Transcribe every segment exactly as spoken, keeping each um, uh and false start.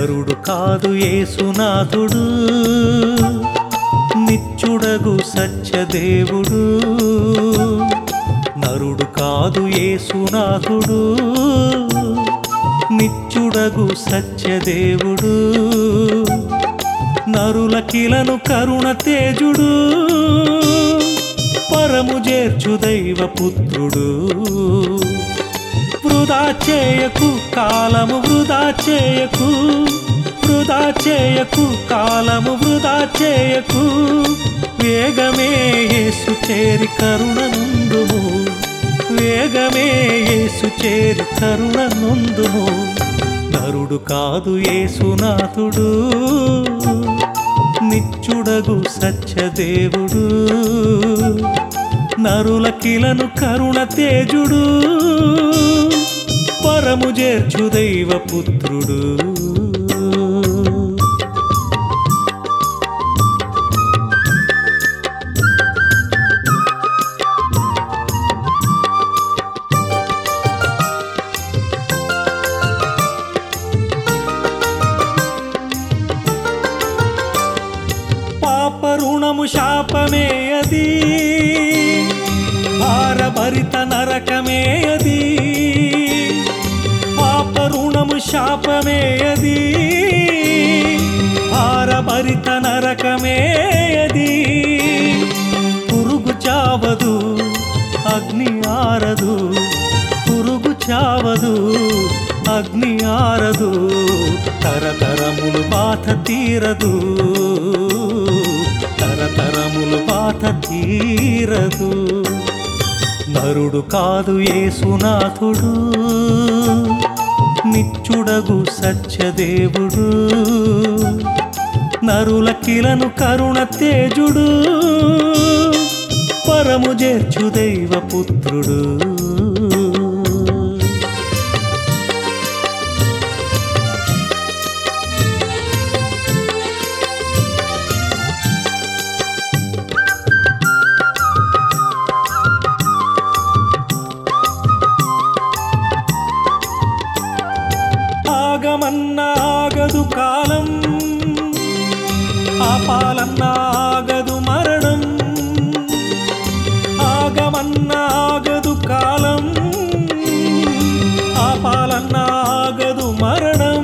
నరుడు కాదు యేసునాథుడు, నిత్యుడగు సత్యదేవుడు. నరుడు కాదు యేసునాథుడు, నిత్యుడగు సత్యదేవుడు. నరులకిలను కరుణ తేజుడు, పరము చేర్చు దైవపుత్రుడు. వృధా చేయకు కాలము వృధా చేయకు, వృధా చేయకు కాలము వృధా చేయకు. వేగమే యేసు చేరి కరుణ నుందుము, వేగమే యేసు చేరి కరుణ నుందుము. నరుడు కాదు యేసునాథుడు, నిత్యుడగు సత్యదేవుడు. నరులకిలను కరుణ తేజుడు, పరము చేర్చు దైవపుత్రుడు. పాపరుణము శాపమే అది, భారభరిత నరకమే అది. పాపరుణము శాపమే అది, భారభరిత నరకమే అది. పురుగు చావదు అగ్ని ఆరదు, పురుగు చావదు అగ్ని ఆరదు. తరతరములు బాధ తీరదు, తరతరములు బాధ తీరదు. నరుడు కాదు యేసునాథుడు, నిత్యుడగు సత్యదేవుడు. నరులకిలను కరుణ తేజుడు, పరము చేర్చు దైవపుత్రుడు. ఆగమన్నా ఆగదు కాలం, ఆపాలన్నా ఆగదు మరణం. ఆగమన్నా ఆగదు కాలం, ఆపాలన్నా ఆగదు మరణం.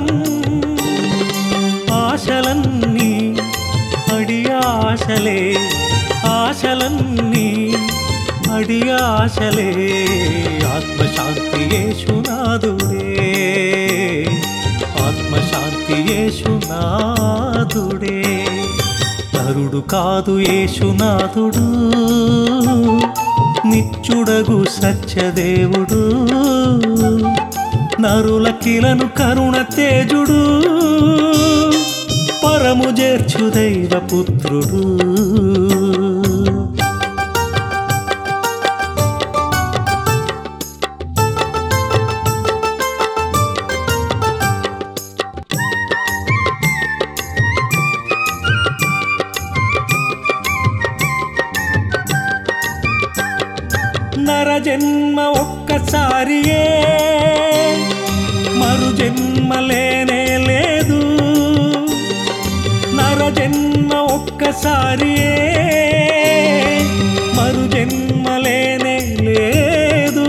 ఆశలన్నీ అడి ఆశలే, ఆశలన్నీ అడి ఆశలే. ఆత్మశాంతి యేసునాథుడే, ఆత్మశాంతి యేసునాథుడే. నరుడు కాదు యేసునాథుడు, నిత్యుడగు సత్యదేవుడు. నరులకిలను కరుణ తేజుడు, పరము చేర్చు దైవపుత్రుడు. నర జన్మ ఒక్కసారియే, మరు జన్మ లేనే లేదు. నర జన్మ ఒక్కసారియే, మరు జన్మ లేనే లేదు.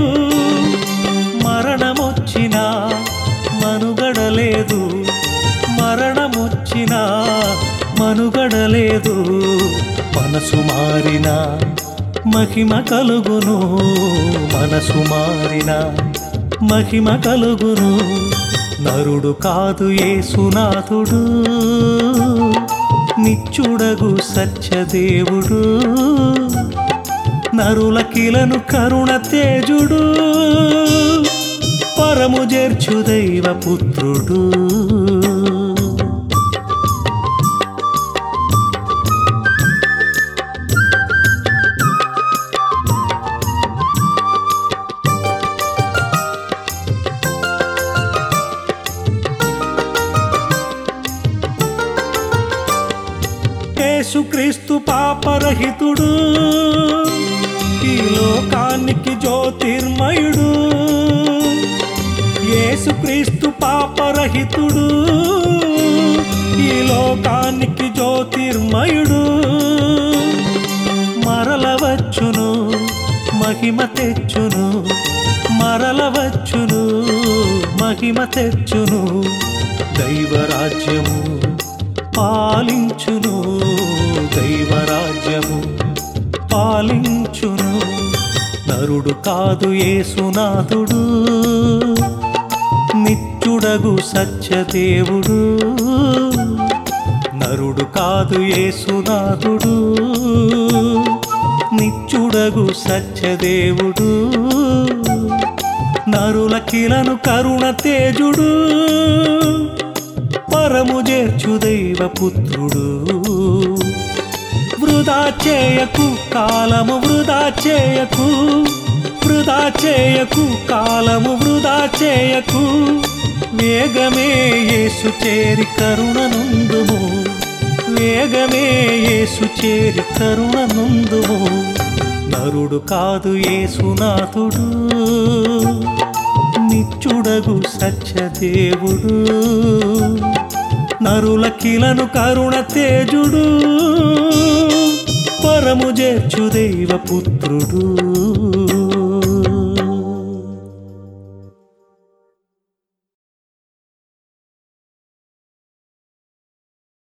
మరణమొచ్చినా మనుగడలేదు, మరణమొచ్చినా మనుగడలేదు. మనసు మారినా మహిమ కలుగును, మనసు మారిన మహిమ కలుగును. నరుడు కాదు యేసునాథుడు, నిత్యుడగు సత్యదేవుడు. నరులకిలను కరుణ తేజుడు, పరము చేర్చు దైవపుత్రుడు. యేసుక్రీస్తు పాపరహితుడు, ఈ లోకానికి జ్యోతిర్మయుడు. యేసుక్రీస్తు పాపరహితుడు, ఈ లోకానికి జ్యోతిర్మయుడు మరలవచ్చును మహిమ తెచ్చును మరలవచ్చును మహిమ తెచ్చును దైవరాజ్యము పాలించును దైవరాజ్యము పాలించును నరుడు కాదు యేసునాథుడు నిత్యుడగు సత్యదేవుడు నరుడు కాదు యేసునాథుడు నిత్యుడగు సత్యదేవుడు నరులకిలను కరుణ తేజుడు పరము చేర్చు దైవపుత్రుడు వృధా చేయకు కాలము వృధా చేయకు వృధా చేయకు కాలము వృధా చేయకు వేగమే యేసు చేరి కరుణనుందుము వేగమే యేసు చేరి కరుణనుందుము నరుడు కాదు యేసునాథుడు నిత్యుడగు సత్యదేవుడు నరులకిలను కరుణ తేజుడు పరము చేర్చు దైవపుత్రుడు